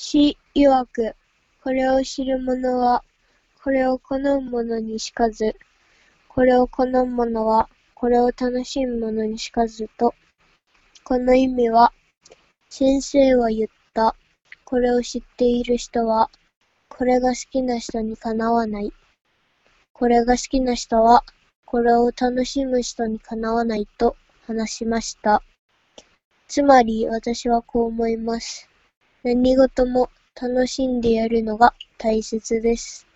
詩曰く、これを知る者は、これを好む者にしかず、これを好む者は、これを楽しむ者にしかずと。この意味は、先生は言った。これを知っている人は、これが好きな人にかなわない。これが好きな人は、これを楽しむ人にかなわないと話しました。つまり、私はこう思います。何事も楽しんでやるのが大切です。